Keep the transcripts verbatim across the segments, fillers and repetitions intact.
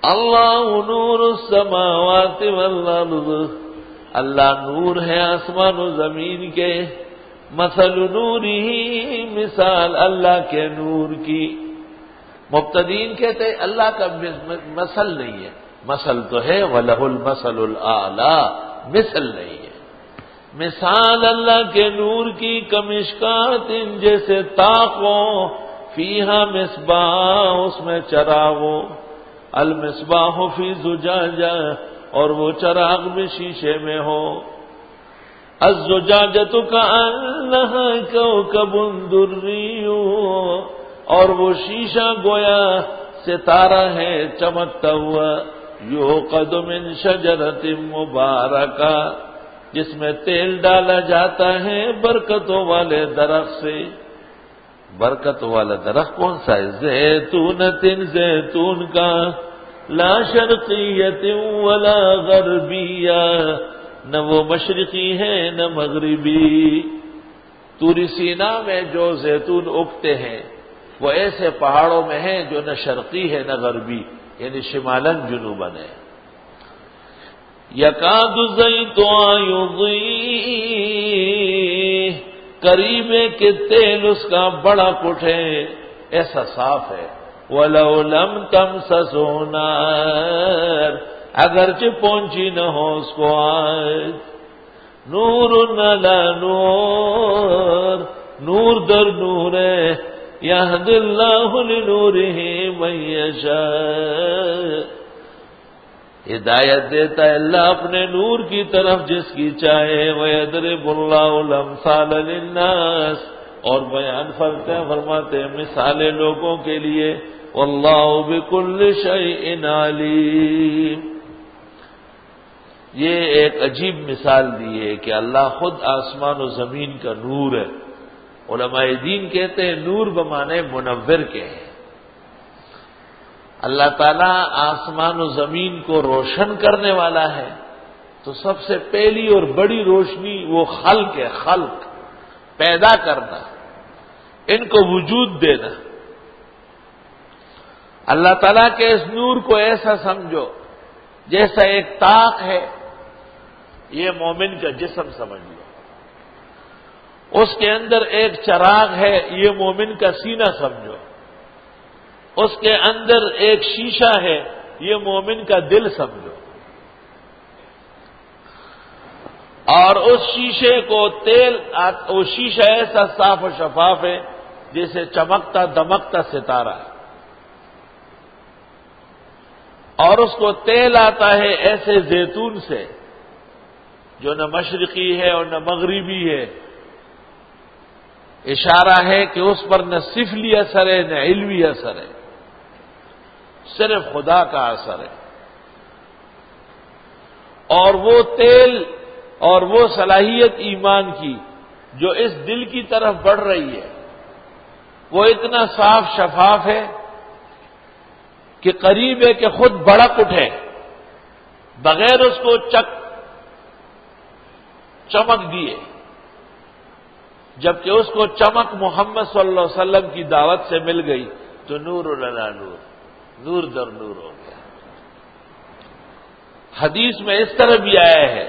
اللہ نور السماوات والارض، اللہ نور ہے آسمان و زمین کے، مثل نورہ، مثال اللہ کے نور کی۔ مبتدئین کہتے ہیں اللہ کا مثل نہیں ہے، مثل تو ہے وَلَهُ الْمَثَلُ الْأَعْلَى، مثل نہیں ہے۔ مثال اللہ کے نور کی کمشکات، جیسے طاقوں، فیہا مصباح، اس میں چراغ ہو، المصباح فی زجاجہ، اور وہ چراغ بھی شیشے میں ہو، الزجاجۃ کأنہا کوکب دری، اور وہ شیشہ گویا ستارہ ہے چمکتا ہوا، یوقد من شجرۃ مبارکہ، جس میں تیل ڈالا جاتا ہے برکتوں والے درخت سے۔ برکت والا درخت کون سا ہے؟ زیتونۃ، زیتون کا، لا شرقیۃ ولا غربیہ، نہ وہ مشرقی ہے نہ مغربی۔ طور سینا میں جو زیتون اگتے ہیں وہ ایسے پہاڑوں میں ہیں جو نہ شرقی ہے نہ غربی، یعنی شمالاً جنوباً ہے۔ یکاد زیتها یضیء، قریب ہے کہ تیل اس کا بڑا کٹھے، ایسا صاف ہے۔ وَلَوْ لَمْ تَمْسَسْهُ نَارٌ، اگرچہ پہنچی نہ ہو اس کو آگ، نور علی نور، نور در نور ہے، یہدی اللہ لنورہ من یشاء، ہدایت دیتا ہے اللہ اپنے نور کی طرف جس کی چاہے، وَيَضْرِبُ اللَّهُ الْأَمْثَالَ لِلنَّاسِ، اور بیان فرماتے ہیں فرماتے ہیں مثالیں لوگوں کے لیے، وَاللَّهُ بِكُلِّ شَيْءٍ عَلِيمٌ۔ یہ ایک عجیب مثال دی ہے کہ اللہ خود آسمان و زمین کا نور ہے۔ علماء دین کہتے ہیں نور بمانے منور کے ہیں۔ اللہ تعالیٰ آسمان و زمین کو روشن کرنے والا ہے، تو سب سے پہلی اور بڑی روشنی وہ خلق ہے، خلق، پیدا کرنا، ان کو وجود دینا۔ اللہ تعالیٰ کے اس نور کو ایسا سمجھو جیسا ایک طاق ہے، یہ مومن کا جسم سمجھ لو، اس کے اندر ایک چراغ ہے، یہ مومن کا سینہ سمجھو، اس کے اندر ایک شیشہ ہے، یہ مومن کا دل سمجھو، اور اس شیشے کو تیل، وہ شیشہ ایسا صاف و شفاف ہے جیسے چمکتا دمکتا ستارہ، اور اس کو تیل آتا ہے ایسے زیتون سے جو نہ مشرقی ہے اور نہ مغربی ہے۔ اشارہ ہے کہ اس پر نہ سفلی اثر ہے نہ علوی اثر ہے، صرف خدا کا اثر ہے۔ اور وہ تیل اور وہ صلاحیت ایمان کی جو اس دل کی طرف بڑھ رہی ہے، وہ اتنا صاف شفاف ہے کہ قریب ہے کہ خود بڑک اٹھے بغیر اس کو چک چمک دیے، جبکہ اس کو چمک محمد صلی اللہ علیہ وسلم کی دعوت سے مل گئی تو نور علی نور، نور در نور ہو گیا۔ حدیث میں اس طرح بھی آیا ہے،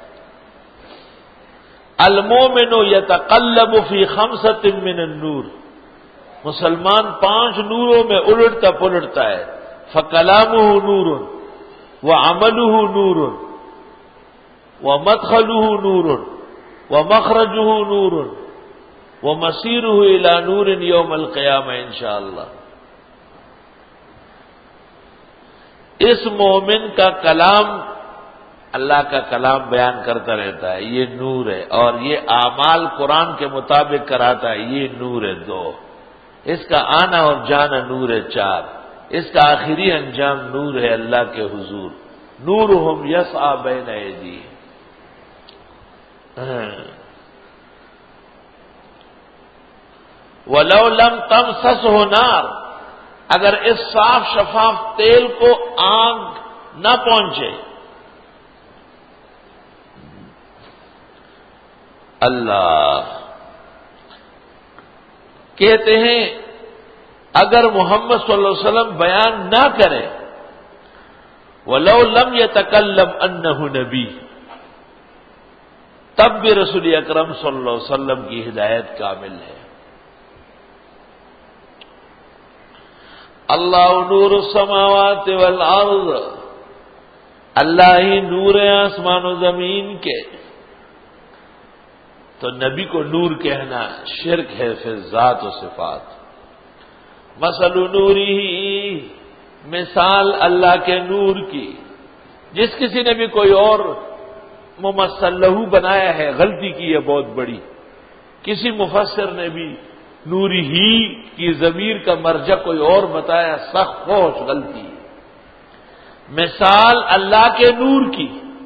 المومن یتقلب فی خمسۃ من النور، مسلمان پانچ نوروں میں الٹتا پلٹتا ہے، فکلامہ نور، وعملہ نور، ومدخلہ نور، ومخرجہ نور، ومسیرہ الی نور یوم القیامہ انشاءاللہ۔ اس مومن کا کلام اللہ کا کلام بیان کرتا رہتا ہے، یہ نور ہے، اور یہ اعمال قرآن کے مطابق کراتا ہے، یہ نور ہے دو، اس کا آنا اور جانا نور ہے چار، اس کا آخری انجام نور ہے اللہ کے حضور، نورہم یسعی بین ایدیہم۔ وَلَوْ لَمْ تَمْسَسْهُ نَارٌ، اگر اس صاف شفاف تیل کو آگ نہ پہنچے، اللہ کہتے ہیں اگر محمد صلی اللہ علیہ وسلم بیان نہ کرے وَلَوْ لَمْ يَتَكَلَّمْ أَنَّهُ نَبِيٌّ، تب بھی رسول اکرم صلی اللہ علیہ وسلم کی ہدایت کامل ہے۔ اللہ نور السماوات والارض، اللہ ہی نور ہے آسمان و زمین کے، تو نبی کو نور کہنا شرک ہے فی ذات و صفات۔ مثل نوری، مثال اللہ کے نور کی، جس کسی نے بھی کوئی اور ممثل لہو بنایا ہے غلطی کی ہے بہت بڑی۔ کسی مفسر نے بھی نوری ہی کی ضمیر کا مرجع کوئی اور بتایا، سخت فوش غلطی۔ مثال اللہ کے نور کی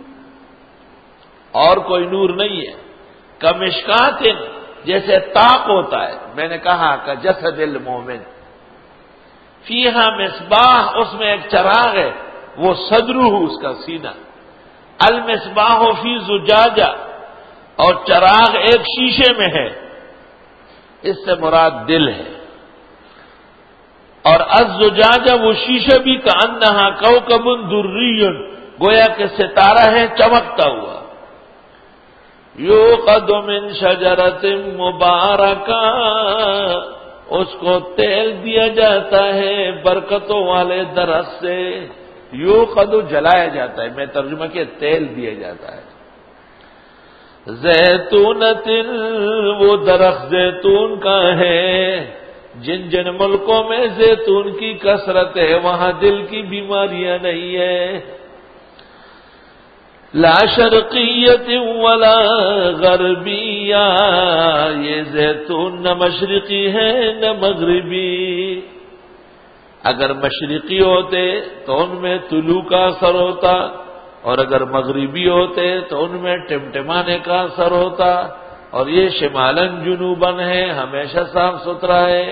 اور کوئی نور نہیں ہے۔ کمشکات، جیسے طاق ہوتا ہے، میں نے کہا کہ جسد المومن فیہا مصباح، اس میں ایک چراغ ہے، وہ صدرہ، اس کا سینہ۔ المصباح فی زجاجہ، اور چراغ ایک شیشے میں ہے، اس سے مراد دل ہے۔ اور الزجاجہ، وہ شیشہ بھی کأنہا کوکب دری، گویا کہ ستارہ ہے چمکتا ہوا۔ یوقد من شجرۃ مبارکہ، اس کو تیل دیا جاتا ہے برکتوں والے درخت سے۔ یوقد جلایا جاتا ہے، میں ترجمہ کیا تیل دیا جاتا ہے۔ زیتونۃ، وہ درخت زیتون کا ہے، جن جن ملکوں میں زیتون کی کثرت ہے وہاں دل کی بیماریاں نہیں ہے۔ لا شرقیت ولا غربیہ، یہ زیتون نہ مشرقی ہے نہ مغربی۔ اگر مشرقی ہوتے تو ان میں طلوع کا اثر ہوتا، اور اگر مغربی ہوتے تو ان میں ٹمٹمانے کا اثر ہوتا، اور یہ شمالن جنوبن ہے، ہمیشہ صاف ستھرا ہے۔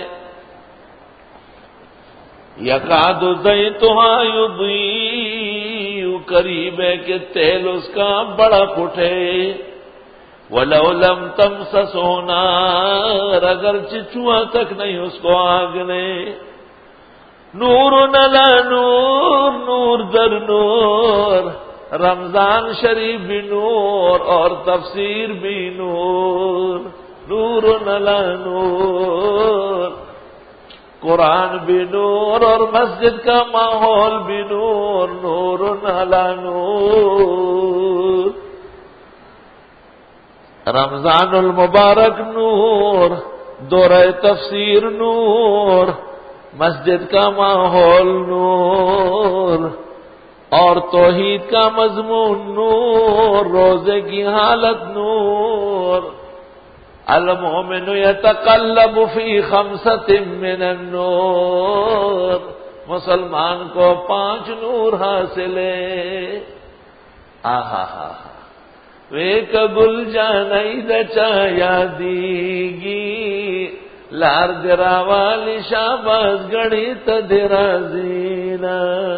یکاد زیتها یضیء، قریب ہے کہ تیل اس کا بڑا پھٹے۔ وَلَوْ لَمْ تَمْسَسْهُ نَارٌ، اگر چچوا تک نہیں اس کو آگ نے۔ نور علی نور، نور در نور، رمضان شریف بھی نور اور تفسیر بھی نور۔ نور علی نور، قرآن بھی نور اور مسجد کا ماحول بھی نور۔ نور علی نور، رمضان المبارک نور، دورہ تفسیر نور، مسجد کا ماحول نور، اور توحید کا مضمون نور، روزے کی حالت نور۔ المؤمن یتقلب فی خمسۃ من النور، مسلمان کو پانچ نور حاصل ہے۔ آہا ہا ویک گل جانئی دچایا دیگی، لار درا والی شاباز گڑی تدرا زینا۔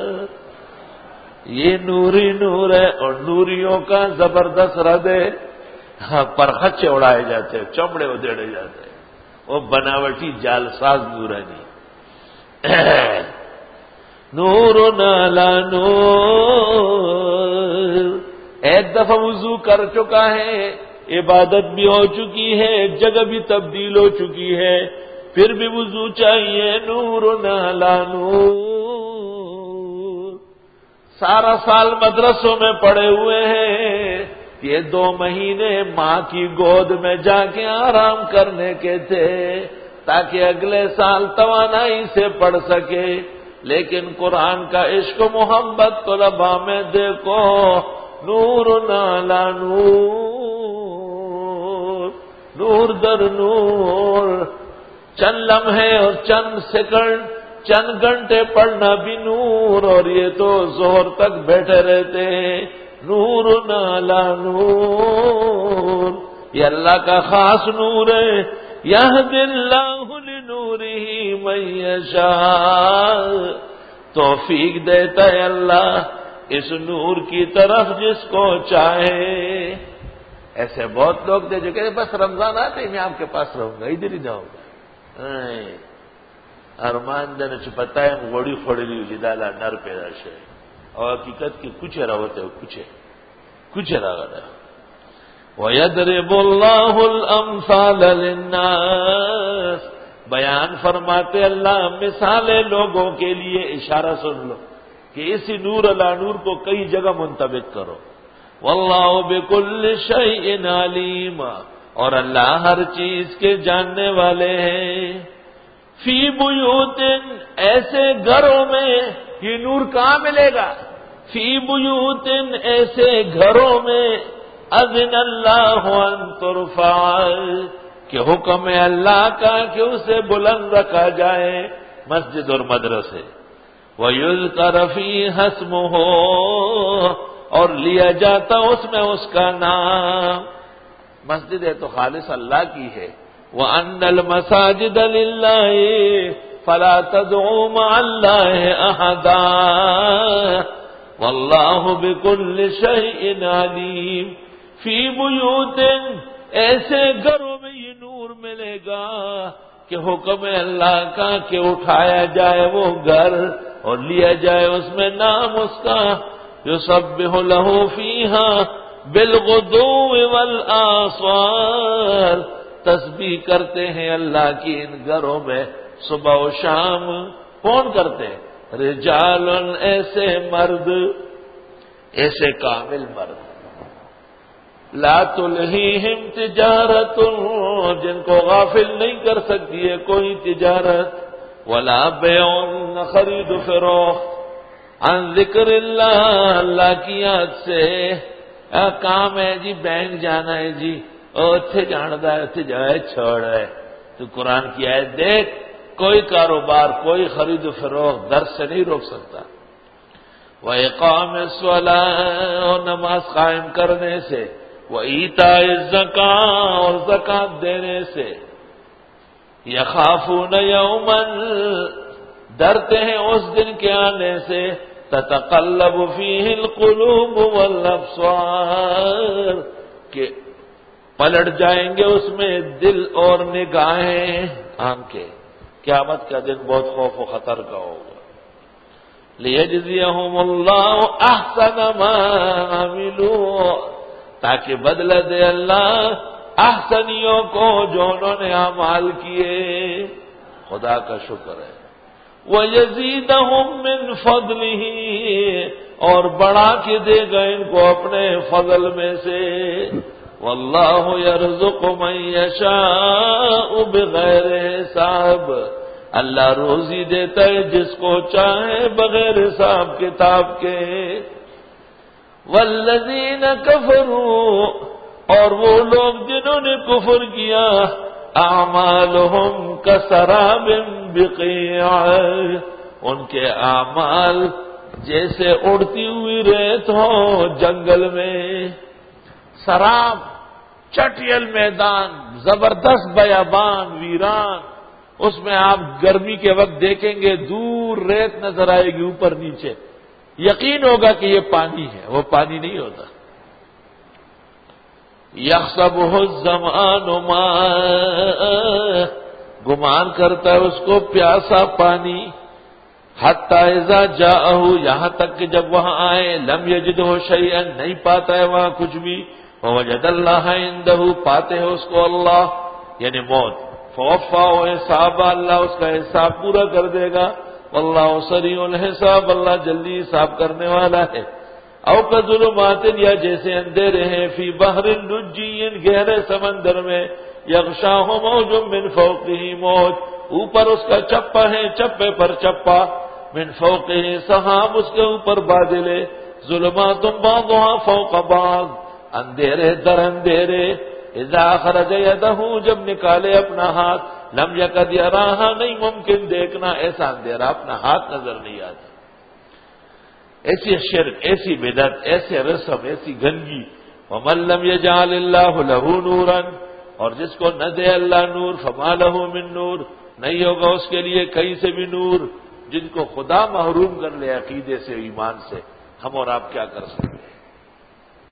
یہ نوری نور ہے، اور نوریوں کا زبردست رد ہے، پرخچے اڑائے جاتے ہیں، چمڑے ادھیڑے جاتے ہیں، وہ بناوٹی جالساز نورانی۔ نور علی نور، ایک دفعہ وضو کر چکا ہے، عبادت بھی ہو چکی ہے، ایک جگہ بھی تبدیل ہو چکی ہے، پھر بھی وضو چاہیے۔ نور علی نور، سارا سال مدرسوں میں پڑے ہوئے ہیں، یہ دو مہینے ماں کی گود میں جا کے آرام کرنے کے تھے تاکہ اگلے سال توانائی سے پڑھ سکے، لیکن قرآن کا عشق و محبت طلباء میں دیکھو۔ نور علی نور، نور در نور، چند لمحے اور چند سیکنڈ، چند گھنٹے پڑھنا بھی نور، اور یہ تو ظہر تک بیٹھے رہتے ہیں۔ نور علی نور، یہ اللہ کا خاص نور ہے۔ یہدی اللہ لنورہ من یشاء، توفیق دیتا ہے اللہ اس نور کی طرف جس کو چاہے۔ ایسے بہت لوگ تھے جو کہتے بس رمضان آتے ہی میں آپ کے پاس رہوں گا، ادھر ہی جاؤں گا۔ ارمان دن چپتا ہے گوڑی پھوڑی لی جدالا نر پیدا شے، اور حقیقت کی کچھ روت ہے کچھ ہے کچھ راغت ہے وَيَضْرِبُ اللَّهُ الْأَمْثَالَ لِلنَّاسِ بیان فرماتے اللہ مثالیں لوگوں کے لیے. اشارہ سن لو کہ اسی نور علی نور کو کئی جگہ منطبق کرو. واللہ بکل شیء علیم اور اللہ ہر چیز کے جاننے والے ہیں. فی بیوت ایسے گھروں میں یہ نور کہاں ملے گا؟ فی بیوت ایسے گھروں میں اذن اللہ ان ترفع کہ حکم ہے اللہ کا کہ اسے بلند رکھا جائے مسجد اور مدرسے. وَيُذْكَرَ فِيهَا اسْمُهُ اور لیا جاتا اس میں اس کا نام. مسجد ہے تو خالص اللہ کی ہے. وَأَنَّ الْمَسَاجِدَ لِلَّهِ فَلَا تَدْعُوا مَعَ اللَّهِ أَحَدًا وَاللَّهُ بِكُلِّ شَيْءٍ عَلِيمٌ. فی بیوت ایسے گھروں میں یہ نور ملے گا کہ حکم اللہ کا کہ اٹھایا جائے وہ گھر اور لیا جائے اس میں نام اس کا. یسبح لہ فیہا بالغدو والآصال تسبیح کرتے ہیں اللہ کی ان گھروں میں صبح و شام. کون کرتے ہیں؟ رجال ایسے مرد ایسے کامل مرد. لا تلہیہم تجارت جن کو غافل نہیں کر سکتی ہے کوئی تجارت. ولا بیع خرید و فروخت عن ذکر اللہ اللہ کی یاد سے. کام ہے جی بینک جانا ہے جی اور اتھے جاندا ہے اتھے جائے چھوڑ ہے تو قرآن کی آیت دیکھ کوئی کاروبار کوئی خرید و فروخت درس سے نہیں روک سکتا. وَإِقَامِ الصَّلَاةِ اور نماز قائم کرنے سے. وَإِيتَاءِ الزَّكَاةِ اور زکات دینے سے. يَخَافُونَ يَوْمًا ڈرتے ہیں اس دن کے آنے سے. تَتَقَلَّبُ فِيهِ الْقُلُوبُ وَالْأَبْصَارُ کہ پلٹ جائیں گے اس میں دل اور نگاہیں آنکھیں. قیامت کا دن بہت خوف و خطر کا ہوگا. لِيَجْزِيَهُمُ اللَّهُ أَحْسَنَ مَا عَمِلُوا تاکہ بدلہ دے اللہ احسنیوں کو جو انہوں نے اعمال کیے. خدا کا شکر ہے. وَيَزِيدَهُم مِّن فَضْلِهِ اور بڑھا کے دے گا ان کو اپنے فضل میں سے. وَاللَّهُ يَرْزُقُ مَن يَشَاءُ بِغَيْرِ حساب اللہ روزی دیتا ہے جس کو چاہے بغیر حساب کتاب کے. والذین کفروا اور وہ لوگ جنہوں نے کفر کیا. اعمالهم کسراب بقیع ان کے اعمال جیسے اڑتی ہوئی ریت ہو جنگل میں. سراب چٹیل میدان زبردست بیابان ویران اس میں آپ گرمی کے وقت دیکھیں گے دور ریت نظر آئے گی اوپر نیچے یقین ہوگا کہ یہ پانی ہے وہ پانی نہیں ہوتا. یحسبہ الظمآن ماء گمان کرتا ہے اس کو پیاسا پانی. حتی اذا جاءہ یہاں تک کہ جب وہاں آئے لم یجدہ شیئا نہیں پاتا ہے وہاں کچھ بھی. ووجد اللہ عندہ پاتے ہیں اس کو اللہ یعنی موت. فوفاہ حساب اللہ اس کا حساب پورا کر دے گا. واللہ سریع الحساب اللہ جلدی حساب کرنے والا ہے. او کظلمات یا جیسے اندھیرے ہیں فی بحر لجی گہرے سمندر میں. یغشاہ موج من فوقہ موج اوپر اس کا چپا ہے چپے پر چپا. من فوقہ سحاب اس کے اوپر بادل. ظلمات بعضها فوق بعض اندھیرے در اندھیرے. اذا اخرج یدہ جب نکالے اپنا ہاتھ لم یکد یراہا نہیں ممکن دیکھنا ایسا اندھیرا اپنا ہاتھ نظر نہیں آتا. ایسی شرک ایسی بدعت ایسے رسم ایسی گندگی. ومن لم یجعل اللہ لہ نورا اور جس کو نہ دے اللہ نور فما لہ من نور نہیں ہوگا اس کے لیے کہیں سے بھی نور. جن کو خدا محروم کر لے عقیدے سے ایمان سے ہم اور آپ کیا کر سکتے ہیں.